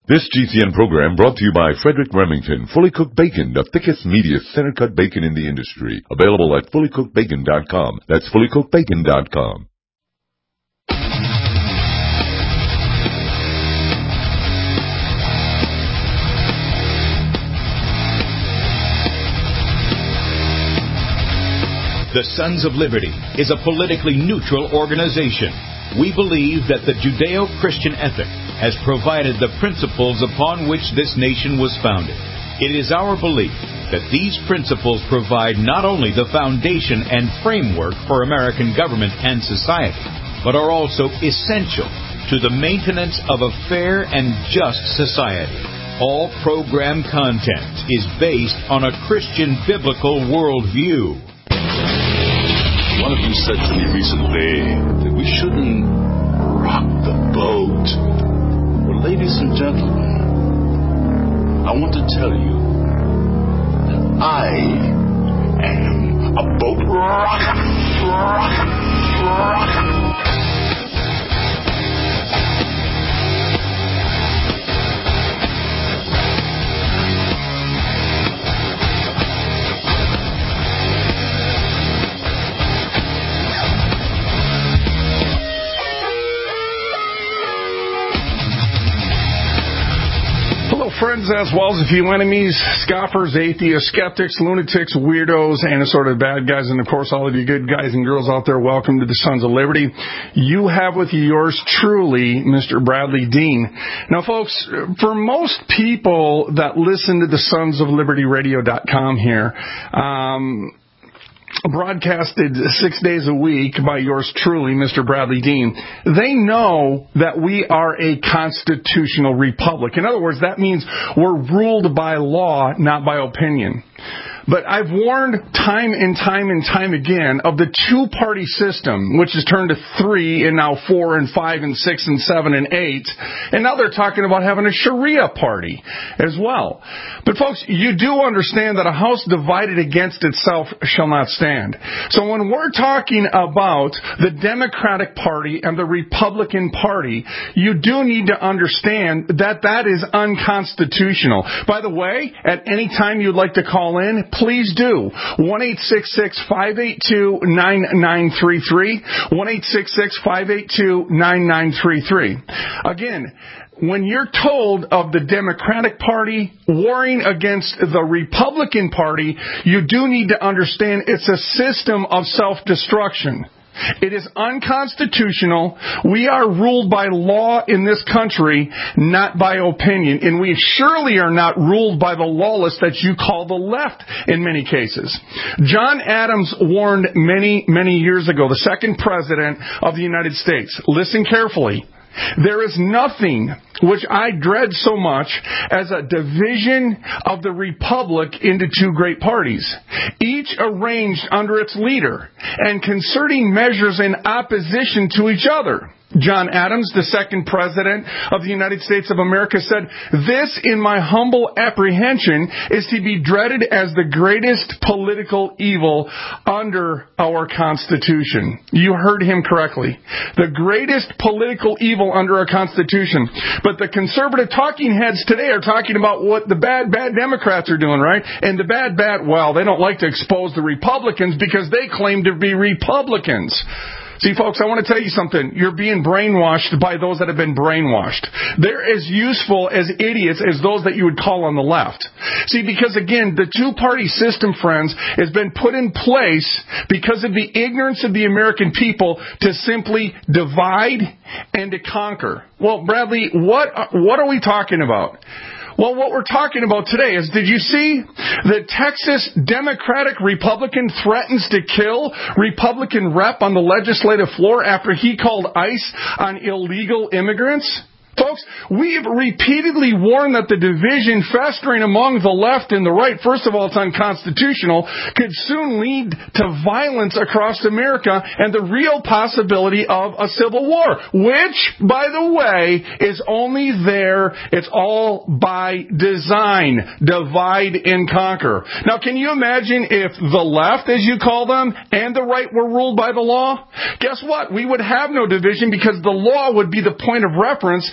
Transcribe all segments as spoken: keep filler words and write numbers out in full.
This G C N program brought to you by Frederick Remington, Fully Cooked Bacon, the thickest, meatiest, center-cut bacon in the industry. Available at fully cooked bacon dot com. That's fully cooked bacon dot com. The Sons of Liberty is a politically neutral organization. We believe that the Judeo-Christian ethic has provided the principles upon which this nation was founded. It is our belief that these principles provide not only the foundation and framework for American government and society, but are also essential to the maintenance of a fair and just society. All program content is based on a Christian biblical worldview. One of you said to me recently that we shouldn't rock the boat. Well, ladies and gentlemen, I want to tell you that I am a boat rocker, rocker, rocker. Friends as well as a few enemies, scoffers, atheists, skeptics, lunatics, weirdos, and assorted bad guys, and of course all of you good guys and girls out there, welcome to the Sons of Liberty. You have with you yours truly, Mister Bradley Dean. Now folks, for most people that listen to the Sons of Liberty Radio dot com here, um... broadcasted six days a week by yours truly, Mister Bradley Dean, they know that we are a constitutional republic. In other words, that means we're ruled by law, not by opinion. But I've warned time and time and time again of the two-party system, which has turned to three and now four and five and six and seven and eight. And now they're talking about having a Sharia party as well. But folks, you do understand that a house divided against itself shall not stand. So when we're talking about the Democratic Party and the Republican Party, you do need to understand that that is unconstitutional. By the way, at any time you'd like to call in, please do. one eight six six, five eight two, nine nine three three. one eight six six, five eight two, nine nine three three. Again, when you're told of the Democratic Party warring against the Republican Party, you do need to understand it's a system of self-destruction. It is unconstitutional. We are ruled by law in this country, not by opinion. And we surely are not ruled by the lawless that you call the left in many cases. John Adams warned many, many years ago, the second president of the United States. Listen carefully. There is nothing which I dread so much as a division of the republic into two great parties, each arranged under its leader and concerting measures in opposition to each other. John Adams, the second president of the United States of America, said, "This, in my humble apprehension, is to be dreaded as the greatest political evil under our Constitution." You heard him correctly. The greatest political evil under our Constitution. But the conservative talking heads today are talking about what the bad, bad Democrats are doing, right? And the bad, bad, well, they don't like to expose the Republicans because they claim to be Republicans. See, folks, I want to tell you something. You're being brainwashed by those that have been brainwashed. They're as useful as idiots as those that you would call on the left. See, because, again, the two-party system, friends, has been put in place because of the ignorance of the American people to simply divide and to conquer. Well, Bradley, what what are we talking about? Well, what we're talking about today is, did you see the Texas Democratic Republican threatens to kill Republican rep on the legislative floor after he called ICE on illegal immigrants? Folks, we have repeatedly warned that the division festering among the left and the right, first of all, it's unconstitutional, could soon lead to violence across America and the real possibility of a civil war, which, by the way, is only there, it's all by design, divide and conquer. Now, can you imagine if the left, as you call them, and the right were ruled by the law? Guess what? We would have no division because the law would be the point of reference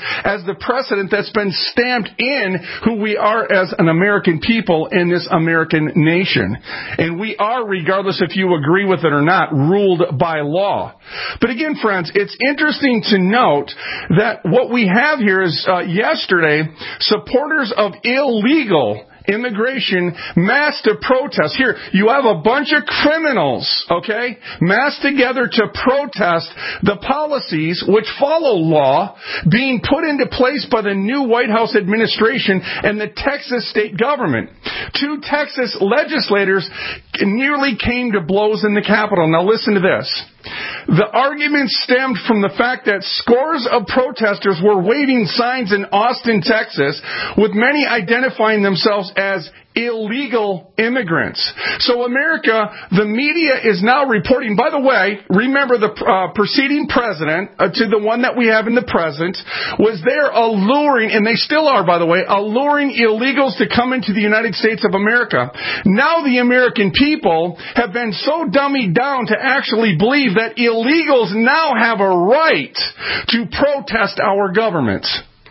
as the precedent that's been stamped in who we are as an American people in this American nation. And we are, regardless if you agree with it or not, ruled by law. But again, friends, it's interesting to note that what we have here is uh, yesterday, supporters of illegal immigration massed to protest. Here, you have a bunch of criminals, okay, massed together to protest the policies which follow law being put into place by the new White House administration and the Texas state government. Two Texas legislators nearly came to blows in the Capitol. Now listen to this. The argument stemmed from the fact that scores of protesters were waving signs in Austin, Texas, with many identifying themselves as illegal immigrants. So America, the media is now reporting, by the way, remember the uh, preceding president, uh, to the one that we have in the present, was there alluring, and they still are, by the way, alluring illegals to come into the United States of America. Now the American people have been so dummied down to actually believe that illegals now have a right to protest our government.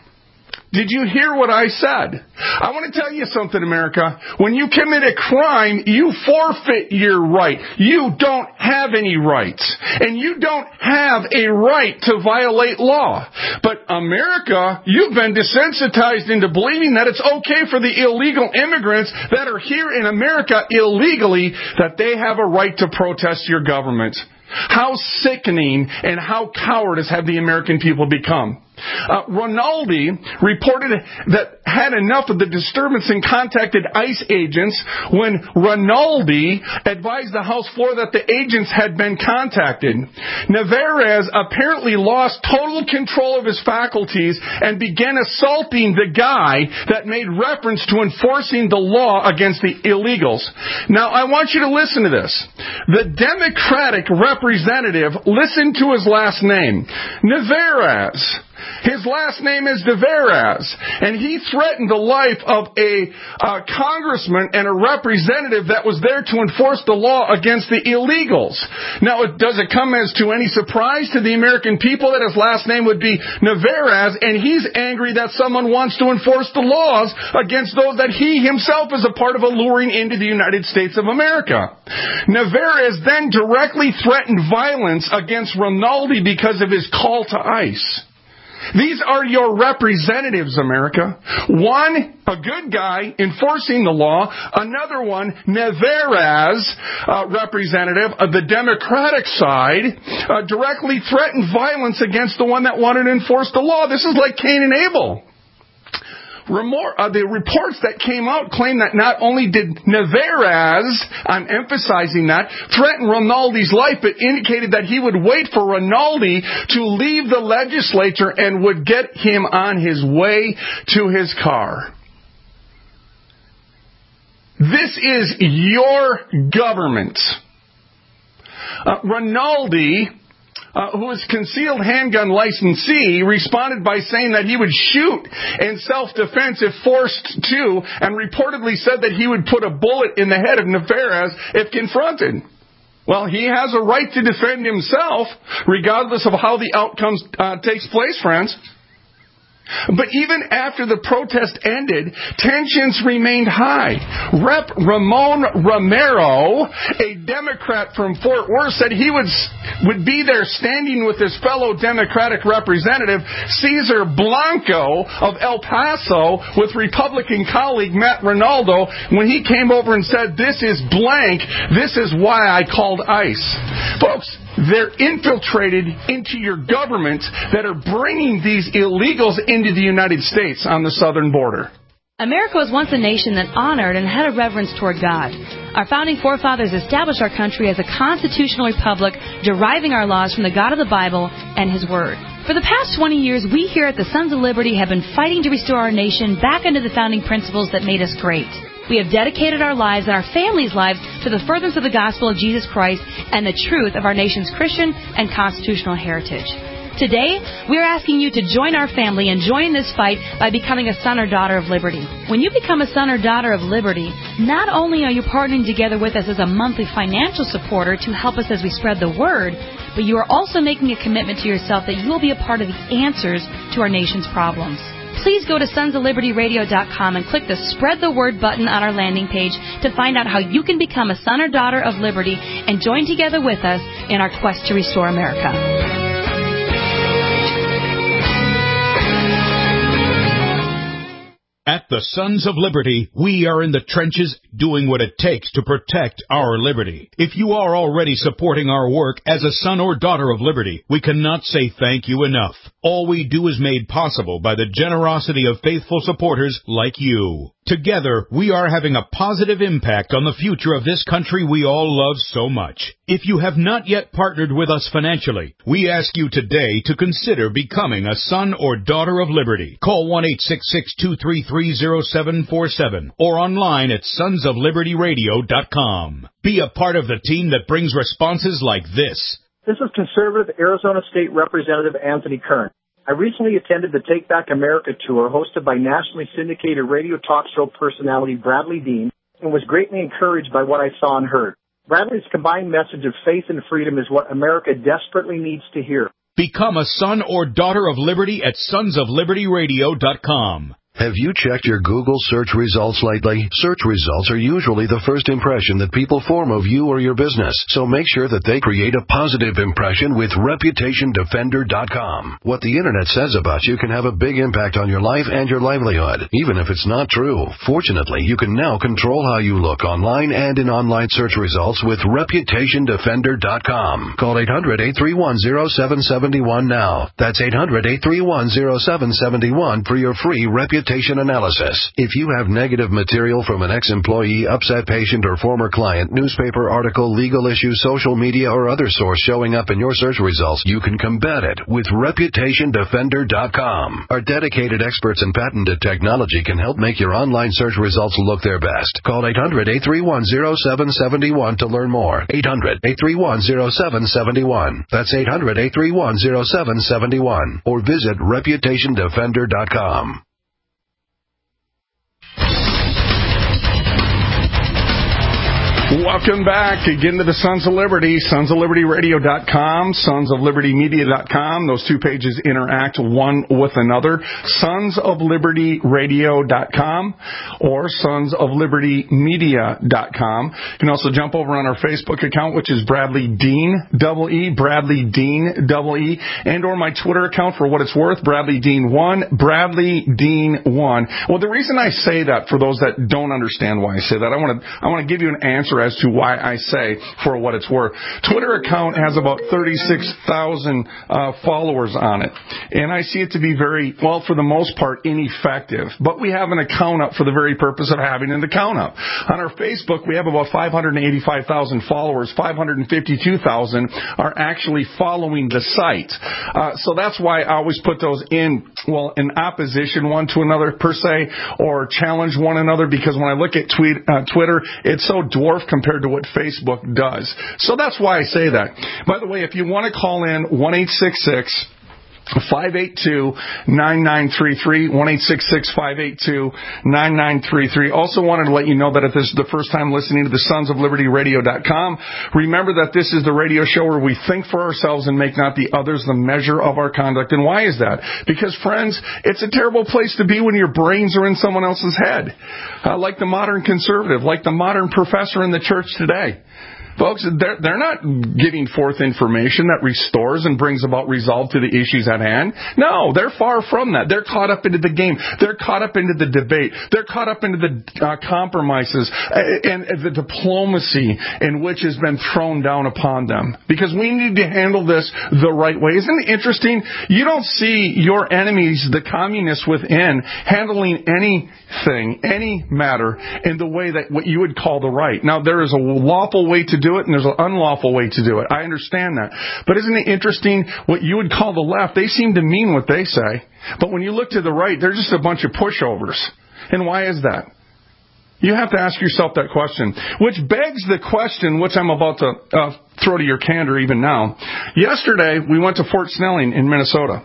Did you hear what I said? I want to tell you something, America. When you commit a crime, you forfeit your right. You don't have any rights. And you don't have a right to violate law. But America, you've been desensitized into believing that it's okay for the illegal immigrants that are here in America illegally, that they have a right to protest your government. How sickening and how cowardice have the American people become. Uh, Rinaldi reported that had enough of the disturbance and contacted ICE agents when Rinaldi advised the House floor that the agents had been contacted. Navarez apparently lost total control of his faculties and began assaulting the guy that made reference to enforcing the law against the illegals. Now, I want you to listen to this. The Democratic representative, listen to his last name, Navarez. His last name is Navarez, and he threatened the life of a uh, congressman and a representative that was there to enforce the law against the illegals. Now, it, does it come as to any surprise to the American people that his last name would be Navarez, and he's angry that someone wants to enforce the laws against those that he himself is a part of alluring into the United States of America? Navarez then directly threatened violence against Rinaldi because of his call to ICE. These are your representatives, America. One, a good guy enforcing the law. Another one, Navarez, uh, representative of the Democratic side, uh, directly threatened violence against the one that wanted to enforce the law. This is like Cain and Abel. Remor- uh, the reports that came out claim that not only did Navarez, I'm emphasizing that, threaten Rinaldi's life, but indicated that he would wait for Rinaldi to leave the legislature and would get him on his way to his car. This is your government. Uh, Rinaldi, Uh, who is concealed handgun licensee, responded by saying that he would shoot in self-defense if forced to, and reportedly said that he would put a bullet in the head of Navarez if confronted. Well, he has a right to defend himself, regardless of how the outcome uh, takes place, friends. But even after the protest ended, tensions remained high. Rep Ramon Romero, a Democrat from Fort Worth, said he would would be there standing with his fellow Democratic representative, Cesar Blanco of El Paso, with Republican colleague Matt Rinaldo, when he came over and said, "This is blank. This is why I called ICE." Folks, they're infiltrated into your government that are bringing these illegals into the United States on the southern border. America was once a nation that honored and had a reverence toward God. Our founding forefathers established our country as a constitutional republic, deriving our laws from the God of the Bible and His Word. For the past twenty years, we here at the Sons of Liberty have been fighting to restore our nation back into the founding principles that made us great. We have dedicated our lives and our families' lives to the furtherance of the gospel of Jesus Christ and the truth of our nation's Christian and constitutional heritage. Today, we are asking you to join our family and join this fight by becoming a son or daughter of liberty. When you become a son or daughter of liberty, not only are you partnering together with us as a monthly financial supporter to help us as we spread the word, but you are also making a commitment to yourself that you will be a part of the answers to our nation's problems. Please go to sons of liberty radio dot com and click the Spread the Word button on our landing page to find out how you can become a son or daughter of liberty and join together with us in our quest to restore America. At the Sons of Liberty, we are in the trenches doing what it takes to protect our liberty. If you are already supporting our work as a son or daughter of liberty, we cannot say thank you enough. All we do is made possible by the generosity of faithful supporters like you. Together, we are having a positive impact on the future of this country we all love so much. If you have not yet partnered with us financially, we ask you today to consider becoming a son or daughter of liberty. Call one eight six six, two three three, zero seven four seven or online at sons of liberty radio dot com. Be a part of the team that brings responses like this. This is conservative Arizona State Representative Anthony Kern. I recently attended the Take Back America tour hosted by nationally syndicated radio talk show personality Bradley Dean and was greatly encouraged by what I saw and heard. Bradley's combined message of faith and freedom is what America desperately needs to hear. Become a son or daughter of liberty at sons of liberty radio dot com. Have you checked your Google search results lately? Search results are usually the first impression that people form of you or your business, so make sure that they create a positive impression with reputation defender dot com. What the Internet says about you can have a big impact on your life and your livelihood, even if it's not true. Fortunately, you can now control how you look online and in online search results with reputation defender dot com. Call eight hundred, eight three one, zero seven seven one now. That's eight hundred, eight three one, zero seven seven one for your free reputation analysis. If you have negative material from an ex-employee, upset patient, or former client, newspaper article, legal issue, social media, or other source showing up in your search results, you can combat it with reputation defender dot com. Our dedicated experts in patented technology can help make your online search results look their best. Call eight hundred, eight three one, zero seven seven one to learn more. eight hundred, eight three one, zero seven seven one. That's eight hundred, eight three one, zero seven seven one. Or visit reputation defender dot com. Welcome back again to the Sons of Liberty, sons of liberty radio dot com, sons of liberty media dot com. Those two pages interact one with another. sons of liberty radio dot com or sons of liberty media dot com. You can also jump over on our Facebook account, which is Bradley Dean, double E, Bradley Dean, double E, and or my Twitter account for what it's worth, Bradley Dean one, Bradley Dean one. Well, the reason I say that, for those that don't understand why I say that, I want to I want to give you an answer as to why I say for what it's worth. Twitter account has about thirty-six thousand uh, followers on it, and I see it to be very, well, for the most part, ineffective. But we have an account up for the very purpose of having an account up. On our Facebook, we have about five hundred eighty-five thousand followers. five hundred fifty-two thousand are actually following the site. Uh, so that's why I always put those in, well, in opposition one to another per se, or challenge one another, because when I look at tweet, uh, Twitter, it's so dwarfed compared to what Facebook does. So that's why I say that. By the way, if you want to call in, one eight six six, five eight two, nine nine three three, one eight six six, five eight two, nine nine three three. Also wanted to let you know that if this is the first time listening to the sons of liberty radio dot com, remember that this is the radio show where we think for ourselves and make not the others the measure of our conduct. And why is that? Because, friends, it's a terrible place to be when your brains are in someone else's head. Uh, like the modern conservative, like the modern professor in the church today. Folks, they're, they're not giving forth information that restores and brings about resolve to the issues at hand. No, they're far from that. They're caught up into the game. They're caught up into the debate. They're caught up into the uh, compromises and, and the diplomacy in which has been thrown down upon them. Because we need to handle this the right way. Isn't it interesting? You don't see your enemies, the communists within, handling anything, any matter, in the way that what you would call the right. Now, there is a lawful way to do it, and there's an unlawful way to do it. I understand that. But isn't it interesting, what you would call the left, they seem to mean what they say. But when you look to the right, they're just a bunch of pushovers. And why is that? You have to ask yourself that question, which begs the question, which I'm about to uh, throw to your candor even now. Yesterday, we went to Fort Snelling in Minnesota.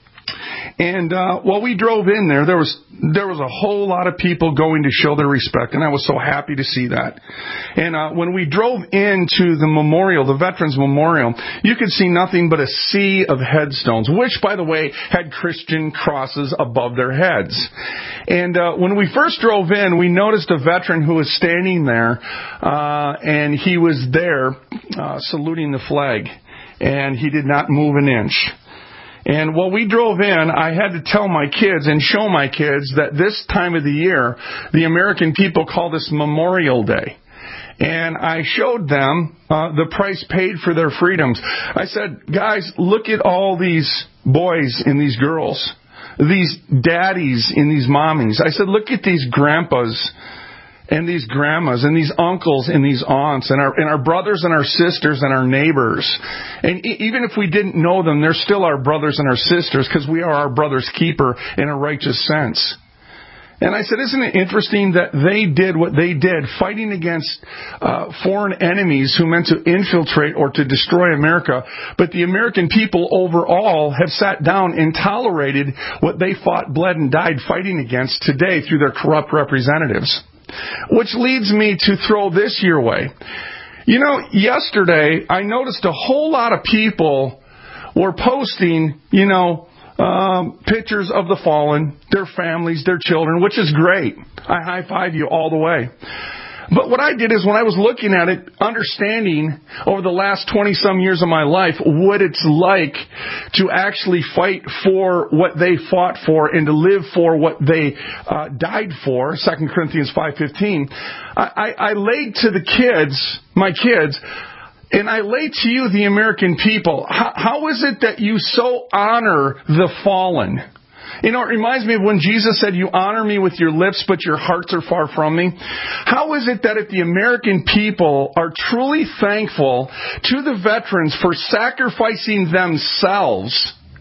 And uh, while we drove in there, there was there was a whole lot of people going to show their respect, and I was so happy to see that. And uh, when we drove into the memorial, the Veterans Memorial, you could see nothing but a sea of headstones, which, by the way, had Christian crosses above their heads. And uh, when we first drove in, we noticed a veteran who was standing there, uh, and he was there uh, saluting the flag, and he did not move an inch. And while we drove in, I had to tell my kids and show my kids that this time of the year, the American people call this Memorial Day. And I showed them uh, the price paid for their freedoms. I said, guys, look at all these boys and these girls, these daddies and these mommies. I said, look at these grandpas and these grandmas and these uncles and these aunts and our and our brothers and our sisters and our neighbors. And e- even if we didn't know them, they're still our brothers and our sisters because we are our brother's keeper in a righteous sense. And I said, isn't it interesting that they did what they did, fighting against uh, foreign enemies who meant to infiltrate or to destroy America, but the American people overall have sat down and tolerated what they fought, bled, and died fighting against today through their corrupt representatives. Which leads me to throw this your way. You know, yesterday I noticed a whole lot of people were posting, you know, um, pictures of the fallen, their families, their children, which is great. I high-five you all the way. But what I did is when I was looking at it, understanding over the last twenty-some years of my life what it's like to actually fight for what they fought for and to live for what they uh, died for, Second Corinthians five fifteen, I, I, I laid to the kids, my kids, and I lay to you, the American people, how, how is it that you so honor the fallen? You know, it reminds me of when Jesus said, you honor me with your lips, but your hearts are far from me. How is it that if the American people are truly thankful to the veterans for sacrificing themselves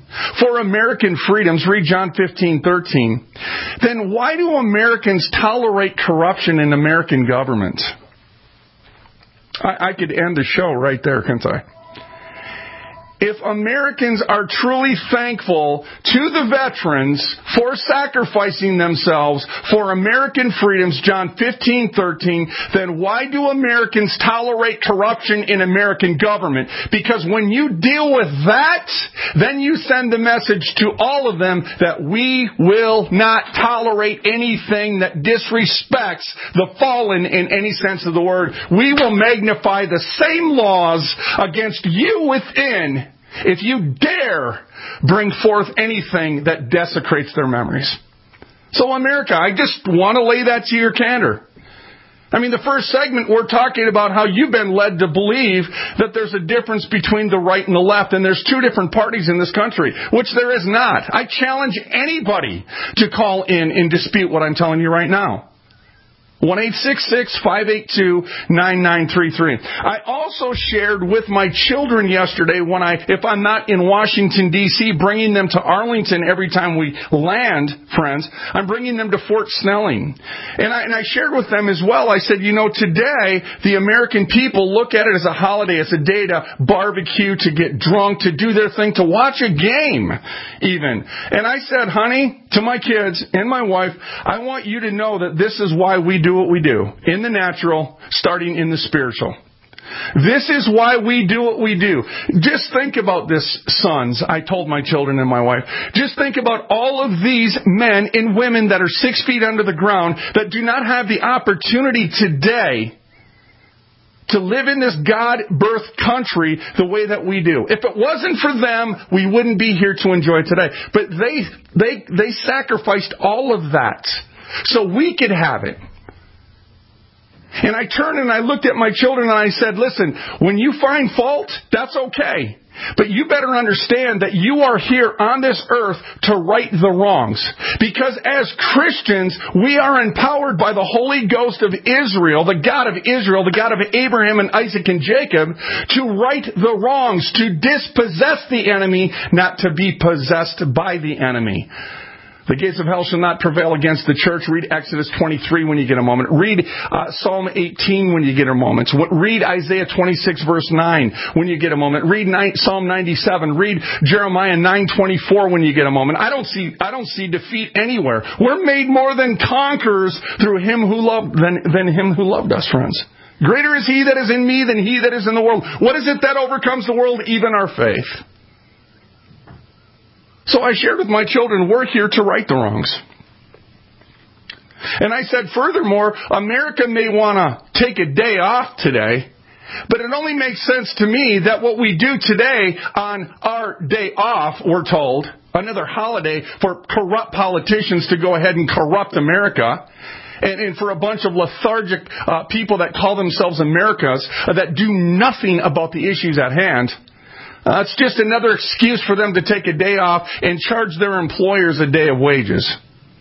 for American freedoms, read John fifteen thirteen, then why do Americans tolerate corruption in American government? I, I could end the show right there, couldn't I? If Americans are truly thankful to the veterans for sacrificing themselves for American freedoms, John fifteen thirteen, then why do Americans tolerate corruption in American government? Because when you deal with that, then you send the message to all of them that we will not tolerate anything that disrespects the fallen in any sense of the word. We will magnify the same laws against you within if you dare bring forth anything that desecrates their memories. So America, I just want to lay that to your candor. I mean, the first segment, we're talking about how you've been led to believe that there's a difference between the right and the left, and there's two different parties in this country, which there is not. I challenge anybody to call in and dispute what I'm telling you right now. one eight six six, five eight two, nine nine three three. I also shared with my children yesterday when I, if I'm not in Washington, D C, bringing them to Arlington every time we land, friends, I'm bringing them to Fort Snelling. And I, and I shared with them as well, I said, you know, today the American people look at it as a holiday, as a day to barbecue, to get drunk, to do their thing, to watch a game even. And I said, honey, to my kids and my wife, I want you to know that this is why we do what we do, in the natural, starting in the spiritual. This is why we do what we do. Just think about this, sons, I told my children and my wife. Just think about all of these men and women that are six feet under the ground that do not have the opportunity today to live in this God-birthed country the way that we do. If it wasn't for them, we wouldn't be here to enjoy today. But they they they sacrificed all of that so we could have it. And I turned and I looked at my children and I said, listen, when you find fault, that's okay. But you better understand that you are here on this earth to right the wrongs. Because as Christians, we are empowered by the Holy Ghost of Israel, the God of Israel, the God of Abraham and Isaac and Jacob, to right the wrongs, to dispossess the enemy, not to be possessed by the enemy. The gates of hell shall not prevail against the church. Read Exodus twenty-three when you get a moment. Read uh, Psalm eighteen when you get a moment. Read Isaiah twenty-six verse nine when you get a moment. Read Psalm ninety-seven. Read Jeremiah nine twenty-four when you get a moment. I don't see I don't see defeat anywhere. We're made more than conquerors through Him who loved than than Him who loved us, friends. Greater is He that is in me than he that is in the world. What is it that overcomes the world? Even our faith. So I shared with my children, we're here to right the wrongs. And I said, furthermore, America may want to take a day off today, but it only makes sense to me that what we do today on our day off, we're told, another holiday for corrupt politicians to go ahead and corrupt America, and, and for a bunch of lethargic uh, people that call themselves Americas uh, that do nothing about the issues at hand. Uh, it's just another excuse for them to take a day off and charge their employers a day of wages.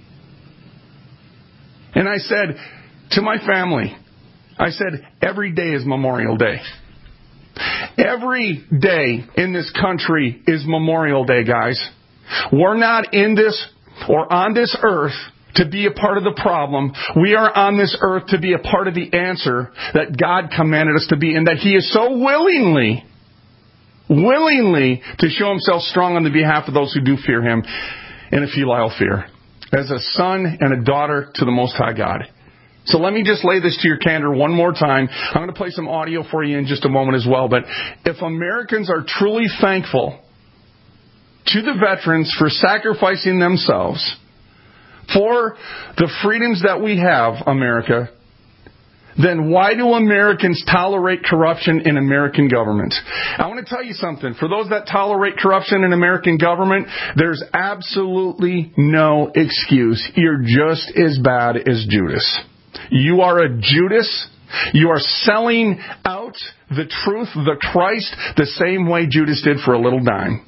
And I said to my family, I said, every day is Memorial Day. Every day in this country is Memorial Day, guys. We're not in this or on this earth to be a part of the problem. We are on this earth to be a part of the answer that God commanded us to be, and that He is so willingly willingly to show Himself strong on the behalf of those who do fear Him in a filial fear, as a son and a daughter to the Most High God. So let me just lay this to your candor one more time. I'm going to play some audio for you in just a moment as well. But if Americans are truly thankful to the veterans for sacrificing themselves for the freedoms that we have, America, then why do Americans tolerate corruption in American government? I want to tell you something. For those that tolerate corruption in American government, there's absolutely no excuse. You're just as bad as Judas. You are a Judas. You are selling out the truth, the Christ, the same way Judas did for a little dime.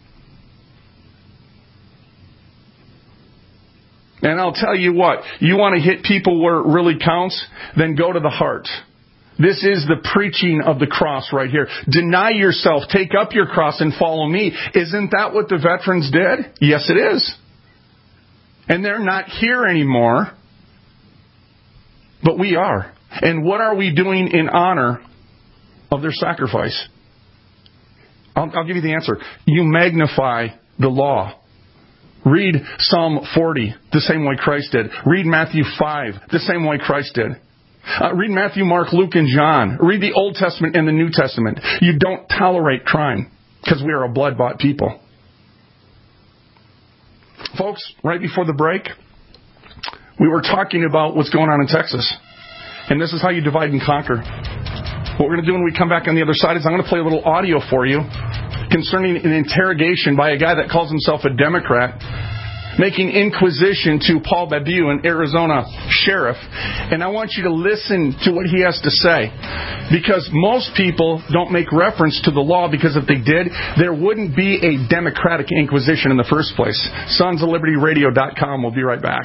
And I'll tell you what, you want to hit people where it really counts? Then go to the heart. This is the preaching of the cross right here. Deny yourself, take up your cross and follow me. Isn't that what the veterans did? Yes, it is. And they're not here anymore. But we are. And what are we doing in honor of their sacrifice? I'll, I'll give you the answer. You magnify the law. Read Psalm forty the same way Christ did. Read Matthew five the same way Christ did. Uh, read Matthew, Mark, Luke, and John. Read the Old Testament and the New Testament. You don't tolerate crime because we are a blood-bought people. Folks, right before the break, we were talking about what's going on in Texas. And this is how you divide and conquer. What we're going to do when we come back on the other side is I'm going to play a little audio for you concerning an interrogation by a guy that calls himself a Democrat, making inquisition to Paul Babu, an Arizona sheriff. And I want you to listen to what he has to say. Because most people don't make reference to the law, because if they did, there wouldn't be a Democratic Inquisition in the first place. Sons of Liberty Radio dot com. We'll be right back.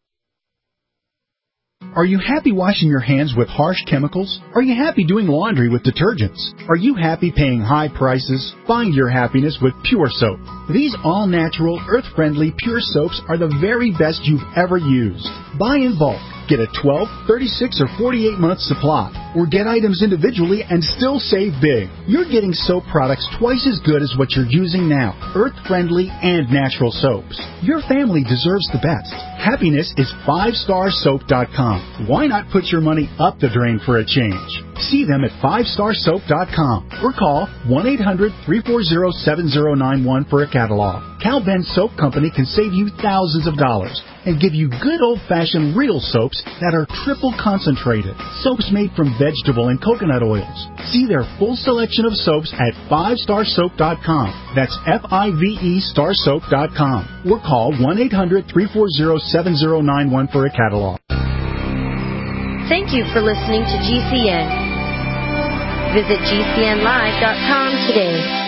Are you happy washing your hands with harsh chemicals? Are you happy doing laundry with detergents? Are you happy paying high prices? Find your happiness with Pure Soap. These all-natural, earth-friendly Pure Soaps are the very best you've ever used. Buy in bulk. Get a twelve, thirty-six, or forty-eight month supply. Or get items individually and still save big. You're getting soap products twice as good as what you're using now. Earth-friendly and natural soaps. Your family deserves the best. Happiness is five star soap dot com. Why not put your money up the drain for a change? See them at five star soap dot com or call one eight hundred, three four zero, seven zero nine one for a catalog. Cal Ben Soap Company can save you thousands of dollars and give you good old-fashioned real soaps that are triple concentrated. Soaps made from vegetable and coconut oils. See their full selection of soaps at five star soap dot com. That's F I V E star soap dot com. Or call one eight hundred, three four zero, seven zero nine one for a catalog. Thank you for listening to G C N. Visit G C N live dot com today.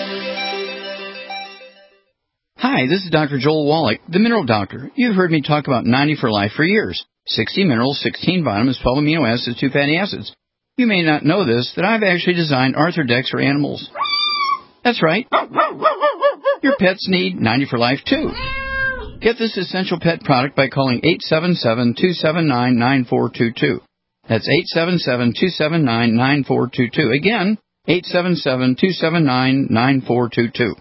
Hi, this is Doctor Joel Wallach, the Mineral Doctor. You've heard me talk about ninety for Life for years. sixty minerals, sixteen vitamins, twelve amino acids, two fatty acids. You may not know this, that I've actually designed Arthrodex for animals. That's right. Your pets need ninety for Life, too. Get this essential pet product by calling eight seven seven, two seven nine, nine four two two. That's eight seven seven, two seven nine, nine four two two. Again, eight seven seven, two seven nine, nine four two two.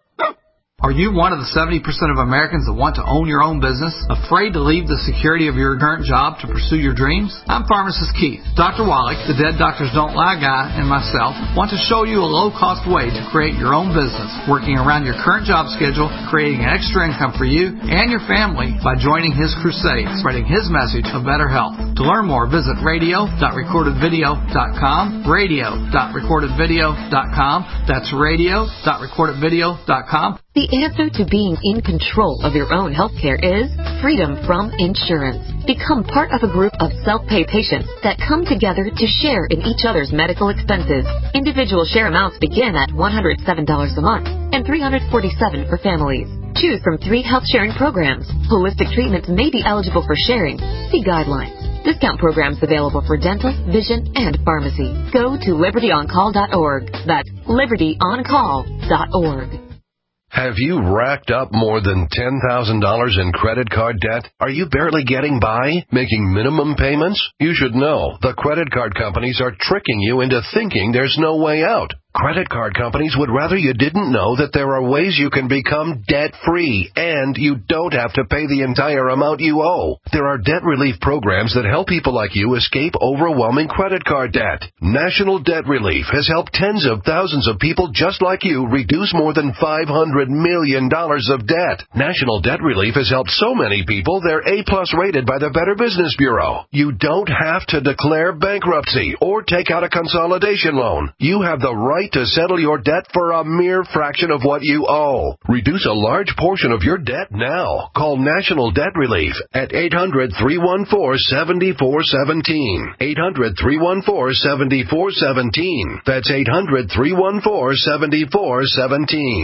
Are you one of the seventy percent of Americans that want to own your own business? Afraid to leave the security of your current job to pursue your dreams? I'm Pharmacist Keith. Doctor Wallach, the Dead Doctors Don't Lie guy, and myself want to show you a low-cost way to create your own business, working around your current job schedule, creating an extra income for you and your family by joining his crusade, spreading his message of better health. To learn more, visit radio dot recorded video dot com, radio dot recorded video dot com. That's radio dot recorded video dot com. The answer to being in control of your own healthcare is freedom from insurance. Become part of a group of self-pay patients that come together to share in each other's medical expenses. Individual share amounts begin at one hundred seven dollars a month and three hundred forty-seven dollars for families. Choose from three health sharing programs. Holistic treatments may be eligible for sharing. See guidelines. Discount programs available for dental, vision, and pharmacy. Go to liberty on call dot org. That's liberty on call dot org. Have you racked up more than ten thousand dollars in credit card debt? Are you barely getting by, making minimum payments? You should know the credit card companies are tricking you into thinking there's no way out. Credit card companies would rather you didn't know that there are ways you can become debt-free, and you don't have to pay the entire amount you owe. There are debt relief programs that help people like you escape overwhelming credit card debt. National Debt Relief has helped tens of thousands of people just like you reduce more than five hundred million dollars of debt. National Debt Relief has helped so many people they're A-plus rated by the Better Business Bureau. You don't have to declare bankruptcy or take out a consolidation loan. You have the right to settle your debt for a mere fraction of what you owe. Reduce a large portion of your debt now. Call National Debt Relief at eight hundred, three one four, seven four one seven. eight hundred, three one four, seven four one seven. That's eight hundred, three one four, seven four one seven.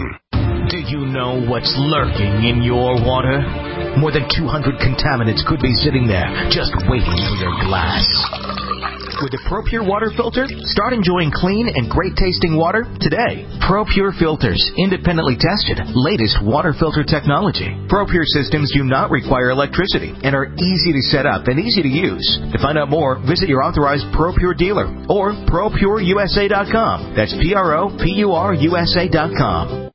Do you know what's lurking in your water? More than two hundred contaminants could be sitting there, just waiting for your glass. With a ProPure water filter, start enjoying clean and great-tasting water today. ProPure filters, independently tested, latest water filter technology. ProPure systems do not require electricity and are easy to set up and easy to use. To find out more, visit your authorized ProPure dealer or pro pure U S A dot com. That's P R O P U R U S A dot com.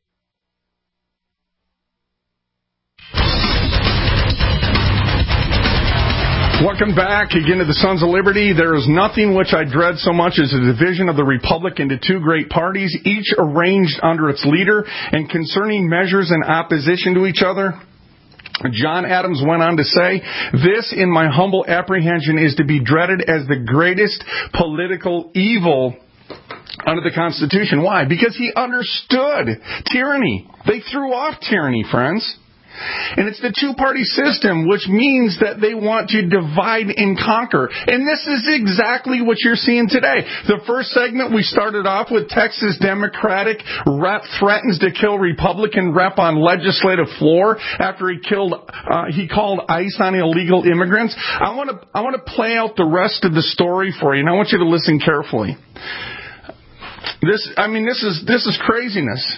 Welcome back again to the Sons of Liberty. There is nothing which I dread so much as a division of the Republic into two great parties, each arranged under its leader, and concerning measures in opposition to each other. John Adams went on to say, "This, in my humble apprehension, is to be dreaded as the greatest political evil under the Constitution." Why? Because he understood tyranny. They threw off tyranny, friends. And it's the two-party system, which means that they want to divide and conquer. And this is exactly what you're seeing today. The first segment, we started off with Texas Democratic rep threatens to kill Republican rep on legislative floor after he killed, uh, he called ICE on illegal immigrants. I want to, I want to play out the rest of the story for you, and I want you to listen carefully. This, I mean, this is, this is craziness.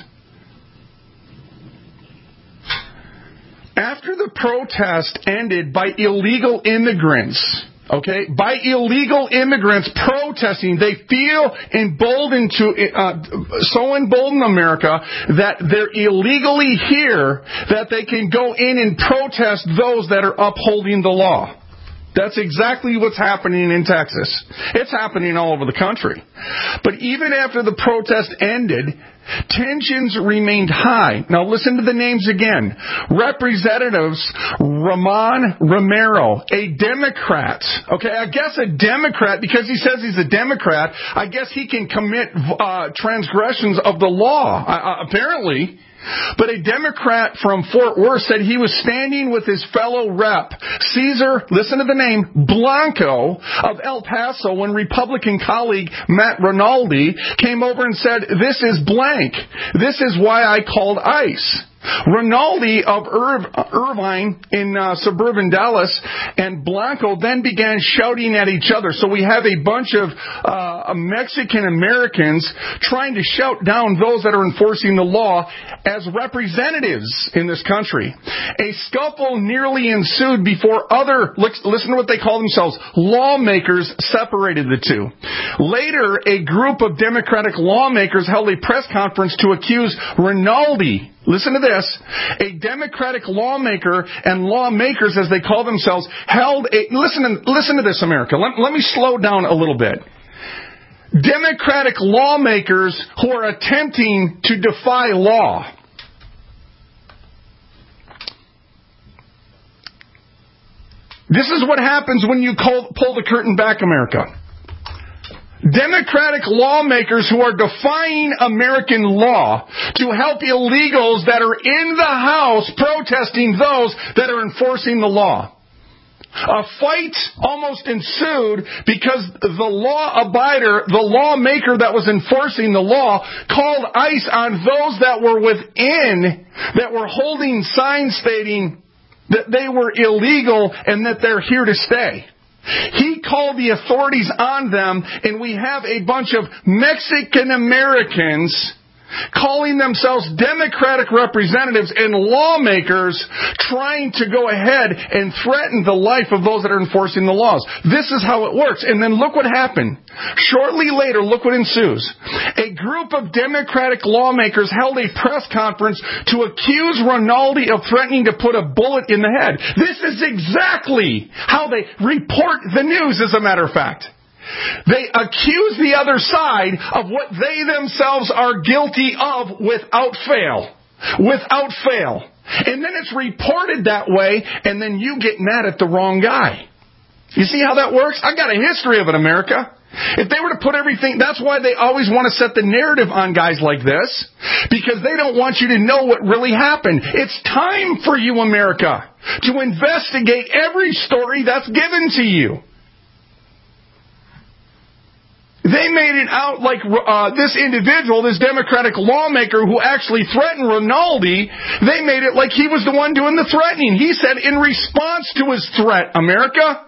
After the protest ended by illegal immigrants, okay, by illegal immigrants protesting, they feel emboldened to, uh, so emboldened America that they're illegally here that they can go in and protest those that are upholding the law. That's exactly what's happening in Texas. It's happening all over the country. But even after the protest ended, tensions remained high. Now listen to the names again. Representatives Ramon Romero, a Democrat. Okay, I guess a Democrat, because he says he's a Democrat, I guess he can commit uh, transgressions of the law, uh, apparently. But a Democrat from Fort Worth said he was standing with his fellow rep, Cesar, listen to the name, Blanco of El Paso, when Republican colleague Matt Rinaldi came over and said, "This is blank. This is why I called ICE." Rinaldi of Irv, Irvine in uh, suburban Dallas and Blanco then began shouting at each other. So we have a bunch of uh, Mexican Americans trying to shout down those that are enforcing the law as representatives in this country. A scuffle nearly ensued before other, listen to what they call themselves, lawmakers separated the two. Later, a group of Democratic lawmakers held a press conference to accuse Rinaldi, listen to this, a Democratic lawmaker and lawmakers, as they call themselves, held a, listen, listen to this, America. Let, let me slow down a little bit. Democratic lawmakers who are attempting to defy law. This is what happens when you call, pull the curtain back, America. Democratic lawmakers who are defying American law to help illegals that are in the House protesting those that are enforcing the law. A fight almost ensued because the law abider, the lawmaker that was enforcing the law, called ICE on those that were within, that were holding signs stating that they were illegal and that they're here to stay. He called the authorities on them, and we have a bunch of Mexican Americans calling themselves Democratic representatives and lawmakers trying to go ahead and threaten the life of those that are enforcing the laws. This is how it works. And then look what happened. Shortly later, look what ensues. A group of Democratic lawmakers held a press conference to accuse Rinaldi of threatening to put a bullet in the head. This is exactly how they report the news, as a matter of fact. They accuse the other side of what they themselves are guilty of without fail. Without fail. And then it's reported that way, and then you get mad at the wrong guy. You see how that works? I got a history of it, America. If they were to put everything, that's why they always want to set the narrative on guys like this, because they don't want you to know what really happened. It's time for you, America, to investigate every story that's given to you. They made it out like uh, this individual, this Democratic lawmaker who actually threatened Rinaldi, they made it like he was the one doing the threatening. He said in response to his threat, America,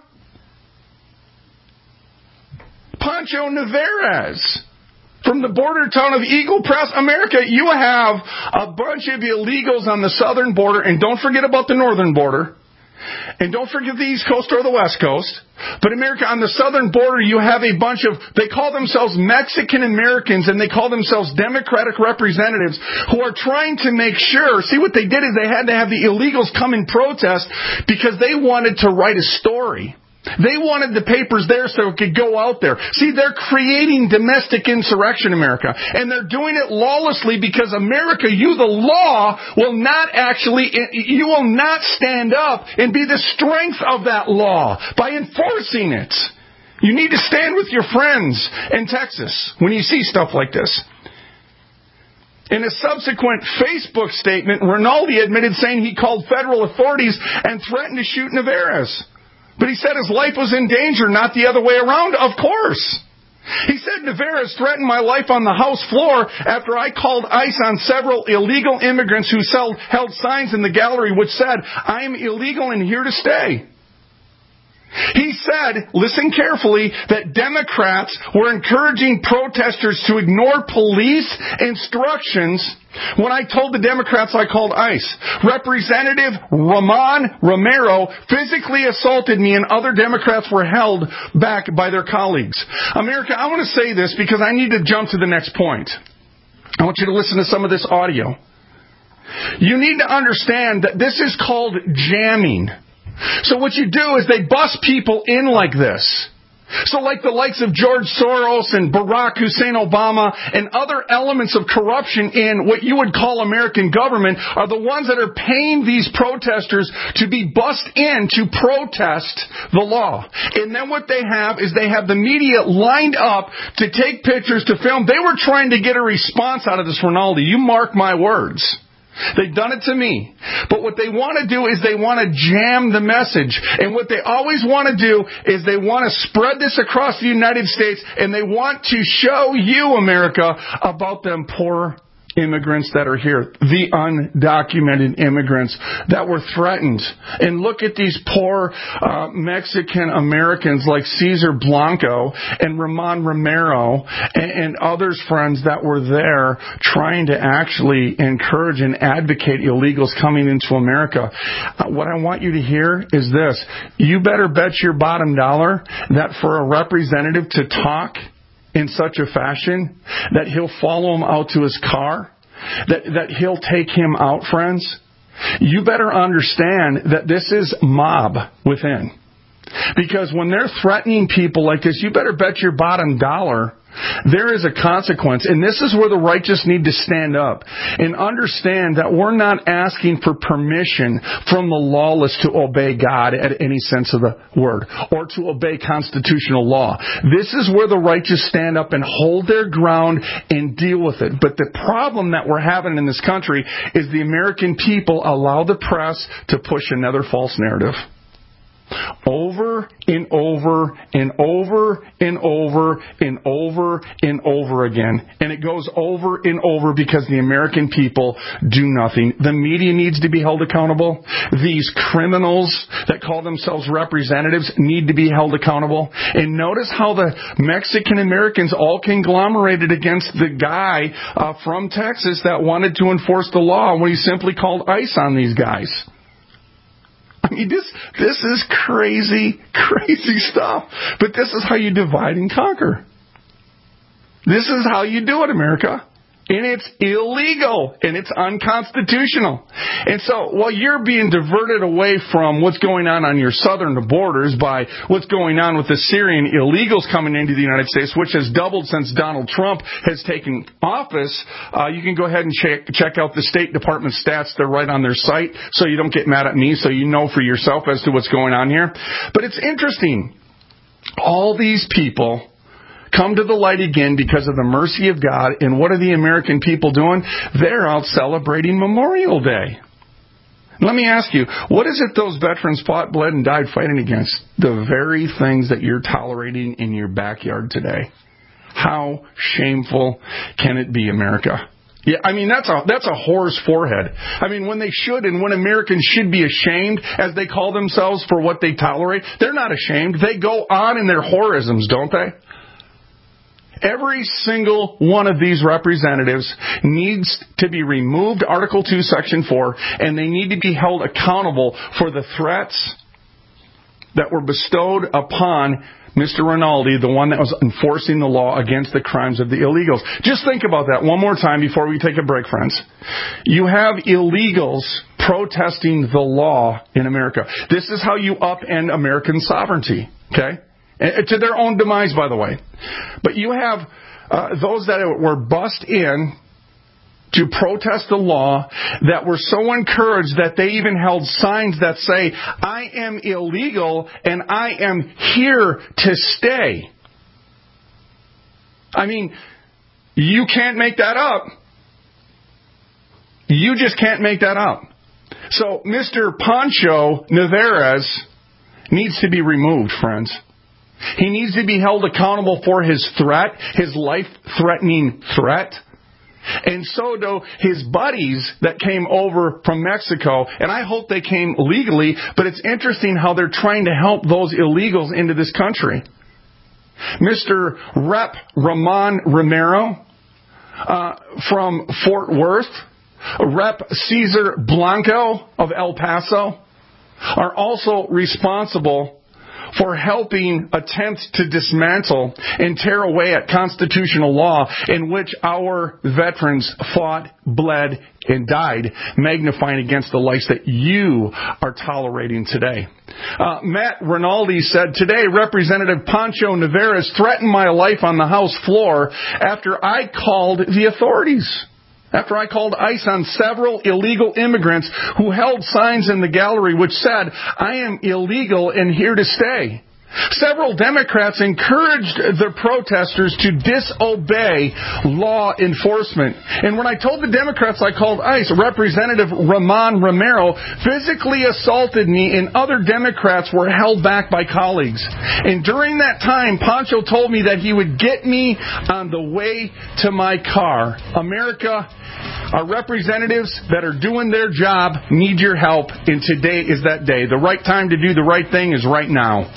Pancho Navarez from the border town of Eagle Pass, America, you have a bunch of illegals on the southern border, and don't forget about the northern border. And don't forget the East Coast or the West Coast. But America, on the southern border, you have a bunch of, they call themselves Mexican Americans, and they call themselves Democratic representatives who are trying to make sure, see what they did is they had to have the illegals come and protest because they wanted to write a story. They wanted the papers there so it could go out there. See, they're creating domestic insurrection, America. And they're doing it lawlessly because America, you, the law, will not actually, you will not stand up and be the strength of that law by enforcing it. You need to stand with your friends in Texas when you see stuff like this. In a subsequent Facebook statement, Rinaldi admitted saying he called federal authorities and threatened to shoot Navarez. But he said his life was in danger, not the other way around, of course. He said Navarez threatened my life on the House floor after I called ICE on several illegal immigrants who held signs in the gallery which said, I am illegal and here to stay. He said, listen carefully, that Democrats were encouraging protesters to ignore police instructions when I told the Democrats I called ICE. Representative Ramon Romero physically assaulted me and other Democrats were held back by their colleagues. America, I want to say this because I need to jump to the next point. I want you to listen to some of this audio. You need to understand that this is called jamming. So what you do is they bust people in like this. So like the likes of George Soros and Barack Hussein Obama and other elements of corruption in what you would call American government are the ones that are paying these protesters to be bussed in to protest the law. And then what they have is they have the media lined up to take pictures, to film. They were trying to get a response out of this Rinaldi. You mark my words. They've done it to me. But what they want to do is they want to jam the message. And what they always want to do is they want to spread this across the United States, and they want to show you, America, about them poor immigrants that are here, the undocumented immigrants that were threatened. And look at these poor uh, Mexican Americans like Cesar Blanco and Ramon Romero and, and others, friends, that were there trying to actually encourage and advocate illegals coming into America. Uh, what I want you to hear is this. You better bet your bottom dollar that for a representative to talk in such a fashion that he'll follow him out to his car, that, that he'll take him out, friends, you better understand that this is mob within. Because when they're threatening people like this, you better bet your bottom dollar there is a consequence. And this is where the righteous need to stand up and understand that we're not asking for permission from the lawless to obey God at any sense of the word or to obey constitutional law. This is where the righteous stand up and hold their ground and deal with it. But the problem that we're having in this country is the American people allow the press to push another false narrative. Over and over and over and over and over and over again. And it goes over and over because the American people do nothing. The media needs to be held accountable. These criminals that call themselves representatives need to be held accountable. And notice how the Mexican Americans all conglomerated against the guy uh, from Texas that wanted to enforce the law when he simply called ICE on these guys. I mean, this this is crazy, crazy stuff. But this is how you divide and conquer. This is how you do it, America. And it's illegal. And it's unconstitutional. And so while you're being diverted away from what's going on on your southern borders by what's going on with the Syrian illegals coming into the United States, which has doubled since Donald Trump has taken office, uh, you can go ahead and check, check out the State Department stats. They're right on their site, so you don't get mad at me, so you know for yourself as to what's going on here. But it's interesting. All these people come to the light again because of the mercy of God. And what are the American people doing? They're out celebrating Memorial Day. Let me ask you, what is it those veterans fought, bled, and died fighting against? The very things that you're tolerating in your backyard today. How shameful can it be, America? Yeah, I mean, that's a that's a whore's forehead. I mean, when they should and when Americans should be ashamed, as they call themselves, for what they tolerate, they're not ashamed. They go on in their whorisms, don't they? Every single one of these representatives needs to be removed, Article two, Section four, and they need to be held accountable for the threats that were bestowed upon Mister Rinaldi, the one that was enforcing the law against the crimes of the illegals. Just think about that one more time before we take a break, friends. You have illegals protesting the law in America. This is how you upend American sovereignty, okay? To their own demise, by the way. But you have uh, those that were bussed in to protest the law that were so encouraged that they even held signs that say, I am illegal and I am here to stay. I mean, you can't make that up. You just can't make that up. So Mister Pancho Navarez needs to be removed, friends. He needs to be held accountable for his threat, his life-threatening threat. And so do his buddies that came over from Mexico. And I hope they came legally, but it's interesting how they're trying to help those illegals into this country. Mister Rep Ramon Romero uh, from Fort Worth, Rep Cesar Blanco of El Paso are also responsible for helping attempts to dismantle and tear away at constitutional law in which our veterans fought, bled, and died, magnifying against the lives that you are tolerating today. Uh, Matt Rinaldi said, today Representative Pancho Navarez threatened my life on the House floor after I called the authorities. After I called ICE on several illegal immigrants who held signs in the gallery which said, I am illegal and here to stay. Several Democrats encouraged the protesters to disobey law enforcement. And when I told the Democrats I called ICE, Representative Ramon Romero physically assaulted me and other Democrats were held back by colleagues. And during that time, Pancho told me that he would get me on the way to my car. America, Our representatives that are doing their job need your help, and today is that day. The right time to do the right thing is right now.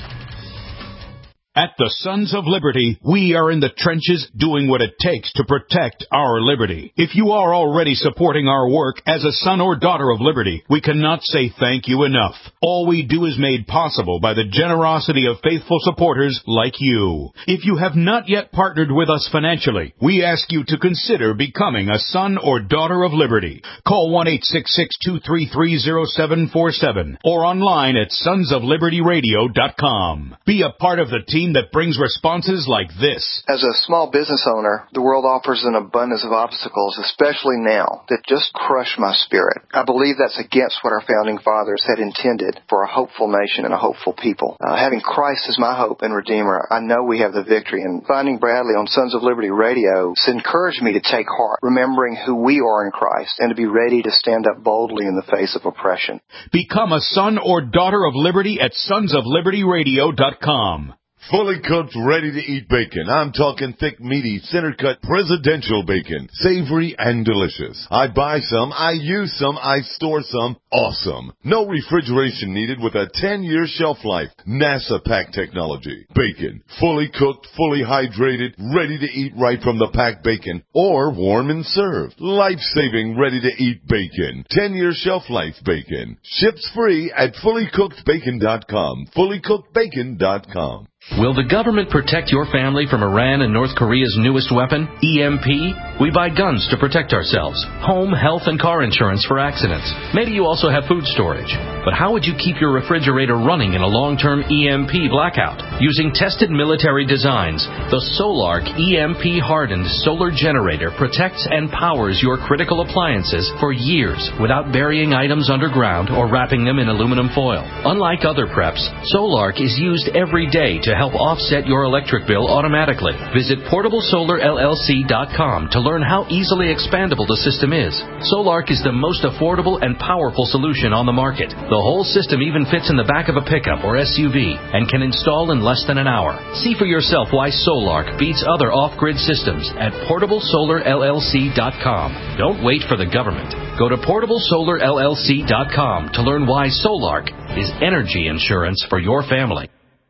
At the Sons of Liberty, we are in the trenches doing what it takes to protect our liberty. If you are already supporting our work as a son or daughter of liberty, we cannot say thank you enough. All we do is made possible by the generosity of faithful supporters like you. If you have not yet partnered with us financially, we ask you to consider becoming a son or daughter of liberty. Call one eight six six, two three three, zero seven four seven or online at sons of liberty radio dot com. Be a part of the team that brings responses like this. As a small business owner, the world offers an abundance of obstacles, especially now, that just crush my spirit. I believe that's against what our founding fathers had intended for a hopeful nation and a hopeful people. Uh, having Christ as my hope and Redeemer, I know we have the victory. And finding Bradley on Sons of Liberty Radio has encouraged me to take heart, remembering who we are in Christ, and to be ready to stand up boldly in the face of oppression. Become a son or daughter of liberty at sons of liberty radio dot com. Fully cooked, ready-to-eat bacon. I'm talking thick, meaty, center-cut presidential bacon. Savory and delicious. I buy some, I use some, I store some. Awesome. No refrigeration needed with a ten-year shelf life. NASA pack technology. Bacon. Fully cooked, fully hydrated, ready to eat right from the packed bacon. Or warm and served. Life-saving, ready-to-eat bacon. ten-year shelf life bacon. Ships free at fully cooked bacon dot com. fully cooked bacon dot com. Will the government protect your family from Iran and North Korea's newest weapon, E M P? We buy guns to protect ourselves, home, health, and car insurance for accidents. Maybe you also have food storage. But how would you keep your refrigerator running in a long-term E M P blackout? Using tested military designs, the Solark E M P-hardened solar generator protects and powers your critical appliances for years without burying items underground or wrapping them in aluminum foil. Unlike other preps, Solark is used every day to help offset your electric bill automatically. Visit portable solar L L C dot com to learn how easily expandable the system is. Solark is the most affordable and powerful solution on the market. The whole system even fits in the back of a pickup or S U V and can install in less than an hour. See for yourself why Solark beats other off-grid systems at portable solar L L C dot com. Don't wait for the government. Go to portable solar L L C dot com to learn why Solark is energy insurance for your family.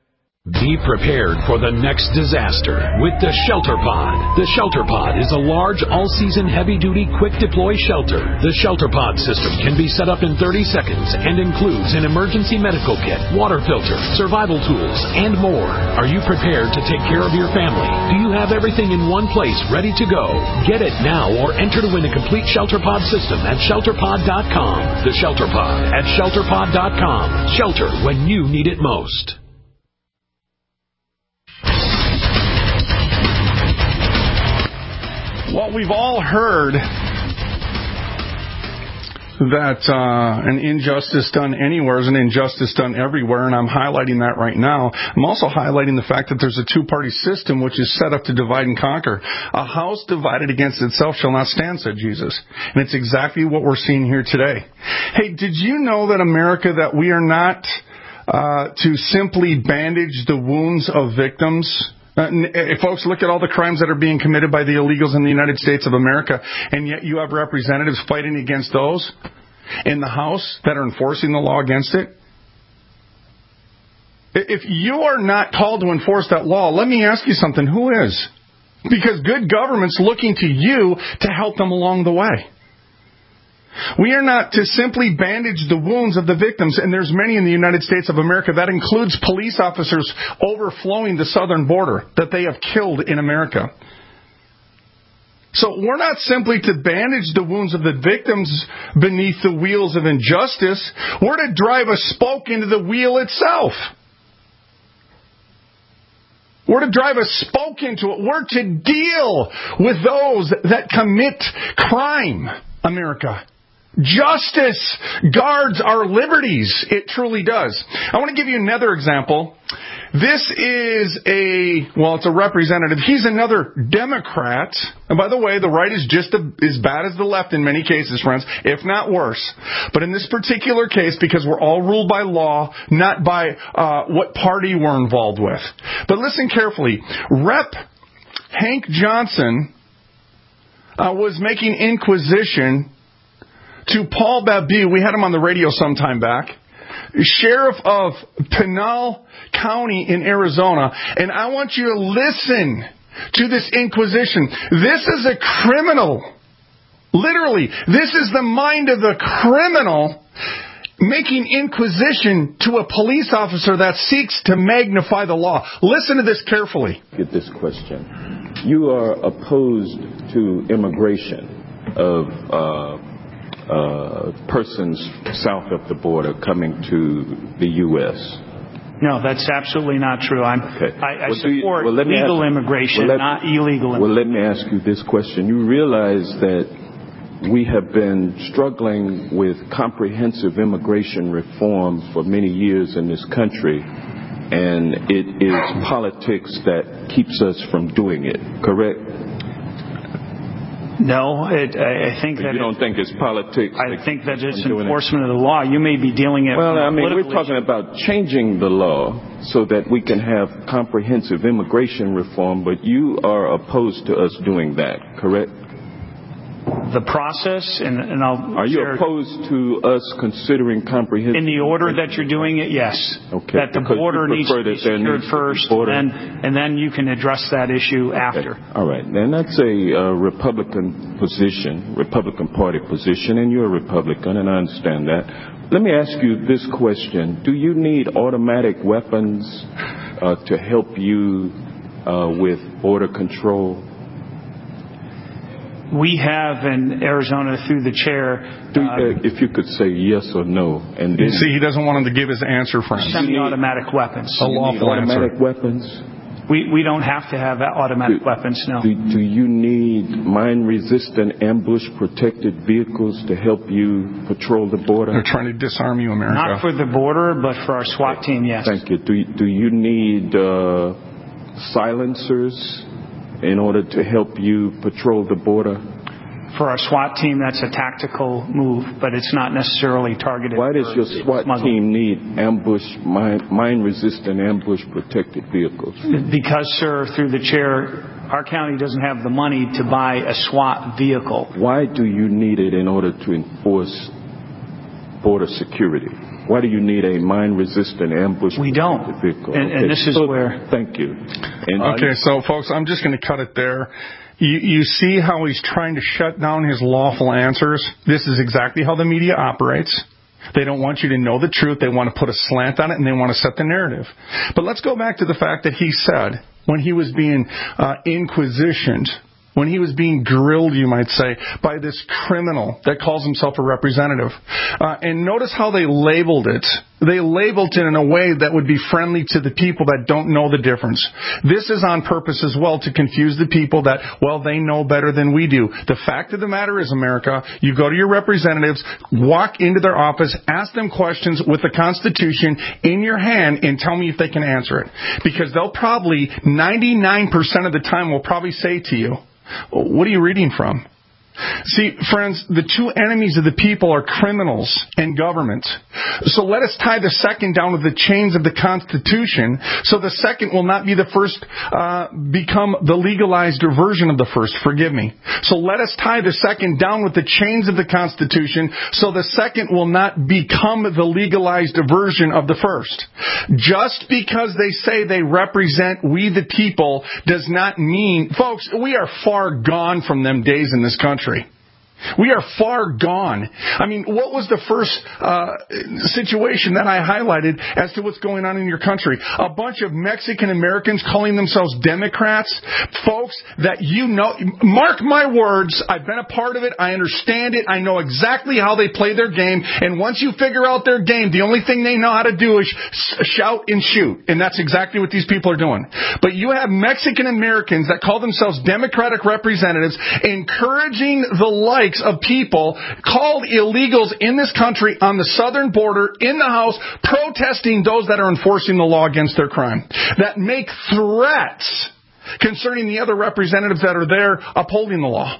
Be prepared for the next disaster with the Shelter Pod. The Shelter Pod is a large, all-season, heavy-duty, quick-deploy shelter. The Shelter Pod system can be set up in thirty seconds and includes an emergency medical kit, water filter, survival tools, and more. Are you prepared to take care of your family? Do you have everything in one place ready to go? Get it now or enter to win a complete Shelter Pod system at shelter pod dot com. The Shelter Pod at shelter pod dot com. Shelter when you need it most. Well, we've all heard that uh, an injustice done anywhere is an injustice done everywhere, and I'm highlighting that right now. I'm also highlighting the fact that there's a two-party system which is set up to divide and conquer. A house divided against itself shall not stand, said Jesus. And it's exactly what we're seeing here today. Hey, did you know that America, that we are not uh, to simply bandage the wounds of victims? Uh, folks, look at all the crimes that are being committed by the illegals in the United States of America, and yet you have representatives fighting against those in the House that are enforcing the law against it. If you are not called to enforce that law, let me ask you something. Who is? Because good government's looking to you to help them along the way. We are not to simply bandage the wounds of the victims, and there's many in the United States of America. That includes police officers overflowing the southern border that they have killed in America. So we're not simply to bandage the wounds of the victims beneath the wheels of injustice. We're to drive a spoke into the wheel itself. We're to drive a spoke into it. We're to deal with those that commit crime, America. Justice guards our liberties. It truly does. I want to give you another example. This is a, well, it's a representative. He's another Democrat. And by the way, the right is just a, as bad as the left in many cases, friends, if not worse. But in this particular case, because we're all ruled by law, not by uh, what party we're involved with. But listen carefully. Representative Hank Johnson uh, was making inquisition to Paul Babbitt. We had him on the radio some time back. Sheriff of Pinal County in Arizona. And I want you to listen to this inquisition. This is a criminal. Literally, this is the mind of the criminal making inquisition to a police officer that seeks to magnify the law. Listen to this carefully. Get this question. You are opposed to immigration of uh, uh, persons south of the border coming to the U S No, that's absolutely not true. I'm, okay. I, I well, support you, well, legal ask, immigration, well, let, not illegal immigration. Well, let me ask you this question. You realize that we have been struggling with comprehensive immigration reform for many years in this country, and it is politics that keeps us from doing it, correct? No, it, I think that... You don't it, think it's politics? I think that it's enforcement of the law. You may be dealing it... Well, I mean, we're talking about changing the law so that we can have comprehensive immigration reform, but you are opposed to us doing that, correct? The process, and, and I'll... Are you opposed to us considering comprehensive... In the order that you're doing it, yes. Okay. That the border needs to be secured first, and, and then you can address that issue after. Okay. All right. And that's a uh, Republican position, Republican Party position, and you're a Republican, and I understand that. Let me ask you this question. Do you need automatic weapons uh, to help you uh, with border control? We have in Arizona through the chair. Do, uh, if you could say yes or no, and then see, he doesn't want him to give his answer, friends. Semi-automatic weapons. A lawful automatic answer. weapons. We we don't have to have automatic do, weapons. No. Do, do you need mine-resistant, ambush-protected vehicles to help you patrol the border? They're trying to disarm you, America. Not for the border, but for our SWAT team. Yes. Thank you. Do do you need uh, silencers in order to help you patrol the border? For our SWAT team, that's a tactical move, but it's not necessarily targeted. Why does your SWAT smuggling. team need ambush, mine, mine-resistant, ambush-protected vehicles? Because, sir, through the chair, our county doesn't have the money to buy a SWAT vehicle. Why do you need it in order to enforce border security? Why do you need a mine-resistant ambush we don't. vehicle? And, okay. and this is so, where... Thank you. And okay, so, folks, I'm just going to cut it there. You, you see how he's trying to shut down his lawful answers? This is exactly how the media operates. They don't want you to know the truth. They want to put a slant on it, and they want to set the narrative. But let's go back to the fact that he said, when he was being uh, inquisitioned, when he was being grilled, you might say, by this criminal that calls himself a representative. Uh, and notice how they labeled it. They labeled it in a way that would be friendly to the people that don't know the difference. This is on purpose as well to confuse the people that, well, they know better than we do. The fact of the matter is, America, you go to your representatives, walk into their office, ask them questions with the Constitution in your hand, and tell me if they can answer it. Because they'll probably, ninety-nine percent of the time, will probably say to you, what are you reading from? See, friends, the two enemies of the people are criminals and government. So let us tie the second down with the chains of the Constitution, so the second will not be the first, uh, become the legalized version of the first. Forgive me. So let us tie the second down with the chains of the Constitution, so the second will not become the legalized version of the first. Just because they say they represent we the people does not mean, folks, we are far gone from them days in this country. We are far gone. I mean, what was the first uh, situation that I highlighted as to what's going on in your country? A bunch of Mexican Americans calling themselves Democrats. Folks that you know, mark my words, I've been a part of it. I understand it. I know exactly how they play their game. And once you figure out their game, the only thing they know how to do is shout and shoot. And that's exactly what these people are doing. But you have Mexican Americans that call themselves Democratic representatives encouraging the likes of people called illegals in this country on the southern border in the House protesting those that are enforcing the law against their crime, that make threats concerning the other representatives that are there upholding the law.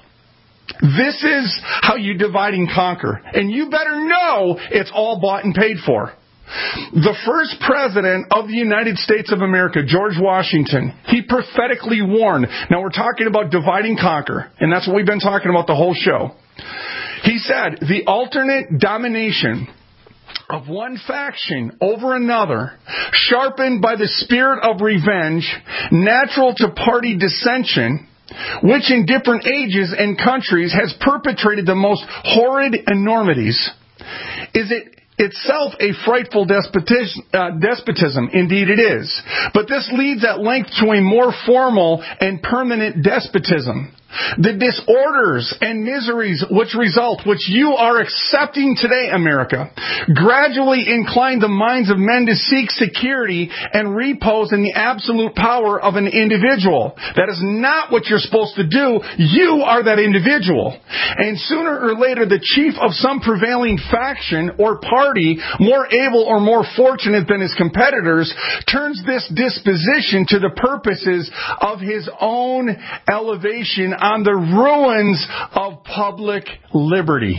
This is how you divide and conquer. And you better know it's all bought and paid for. The first president of the United States of America, George Washington, he prophetically warned. Now we're talking about divide and conquer, and that's what we've been talking about the whole show. He said, the alternate domination of one faction over another, sharpened by the spirit of revenge, natural to party dissension, which in different ages and countries has perpetrated the most horrid enormities, is it itself a frightful despotism, uh, despotism. Indeed it is. But this leads at length to a more formal and permanent despotism. The disorders and miseries which result, which you are accepting today, America, gradually incline the minds of men to seek security and repose in the absolute power of an individual. That is not what you're supposed to do. You are that individual. And sooner or later, the chief of some prevailing faction or party, more able or more fortunate than his competitors, turns this disposition to the purposes of his own elevation on the ruins of public liberty.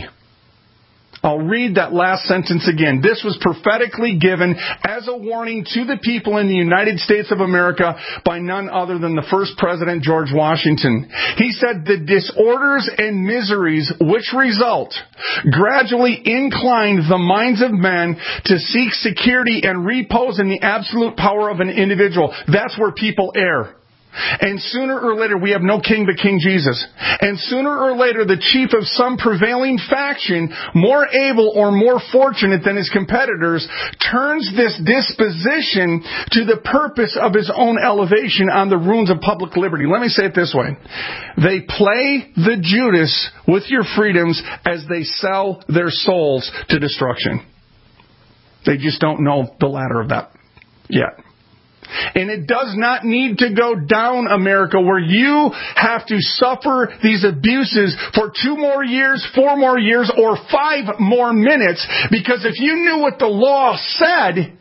I'll read that last sentence again. This was prophetically given as a warning to the people in the United States of America by none other than the first president, George Washington. He said, the disorders and miseries which result gradually incline the minds of men to seek security and repose in the absolute power of an individual. That's where people err. And sooner or later, we have no king but King Jesus. And sooner or later, the chief of some prevailing faction, more able or more fortunate than his competitors, turns this disposition to the purpose of his own elevation on the ruins of public liberty. Let me say it this way. They play the Judas with your freedoms as they sell their souls to destruction. They just don't know the ladder of that yet. And it does not need to go down, America, where you have to suffer these abuses for two more years, four more years, or five more minutes. Because if you knew what the law said,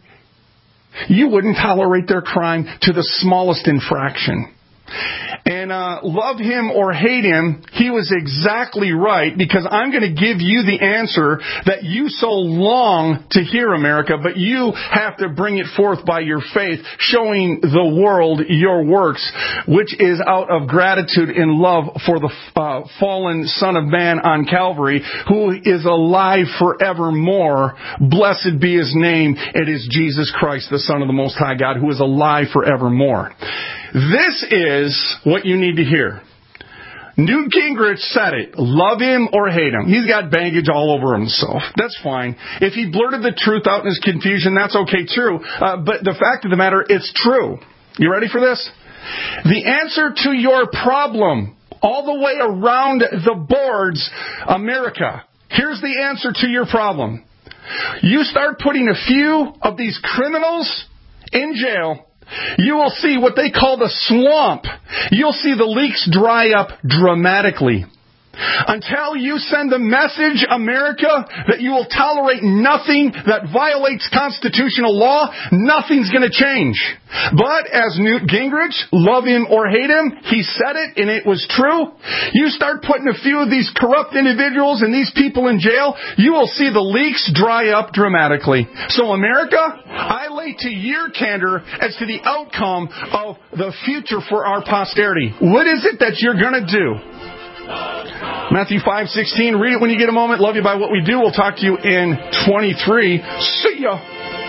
you wouldn't tolerate their crime to the smallest infraction. And uh, love him or hate him, he was exactly right, because I'm going to give you the answer that you so long to hear, America, but you have to bring it forth by your faith, showing the world your works, which is out of gratitude and love for the uh, fallen Son of Man on Calvary, who is alive forevermore. Blessed be his name. It is Jesus Christ, the Son of the Most High God, who is alive forevermore. This is what you need to hear. Newt Gingrich said it. Love him or hate him. He's got baggage all over himself. That's fine. If he blurted the truth out in his confusion, that's okay too. Uh, but the fact of the matter, it's true. You ready for this? The answer to your problem, all the way around the boards, America. Here's the answer to your problem. You start putting a few of these criminals in jail, you will see what they call the swamp. You'll see the leaks dry up dramatically. Until you send the message, America, that you will tolerate nothing that violates constitutional law, nothing's going to change. But as Newt Gingrich, love him or hate him, he said it and it was true. You start putting a few of these corrupt individuals and these people in jail, you will see the leaks dry up dramatically. So America, I lay to your candor as to the outcome of the future for our posterity. What is it that you're going to do? Matthew five sixteen. Read it when you get a moment. Love you by what we do. We'll talk to you in twenty-three. See ya.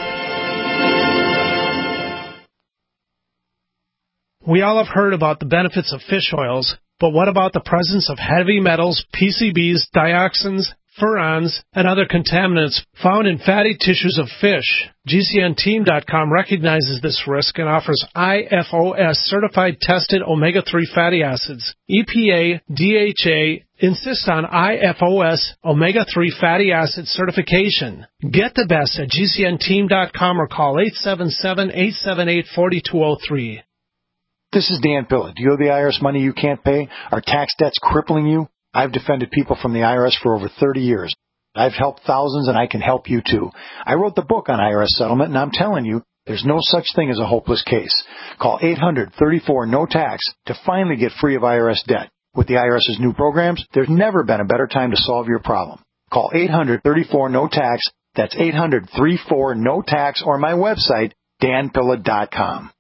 We all have heard about the benefits of fish oils, but what about the presence of heavy metals, P C Bs, dioxins, furans, and other contaminants found in fatty tissues of fish? G C N team dot com recognizes this risk and offers I F O S-certified tested omega three fatty acids. E P A, D H A insist on I F O S omega three fatty acid certification. Get the best at G C N team dot com or call eight seven seven, eight seven eight, four two zero three. This is Dan Pilla. Do you owe the I R S money you can't pay? Are tax debts crippling you? I've defended people from the I R S for over thirty years. I've helped thousands, and I can help you too. I wrote the book on I R S settlement, and I'm telling you, there's no such thing as a hopeless case. Call eight hundred, thirty-four, no tax to finally get free of I R S debt. With the IRS's new programs, there's never been a better time to solve your problem. Call eight hundred, thirty-four, no tax. That's eight hundred, three four, N O T A X or my website, dan pilla dot com.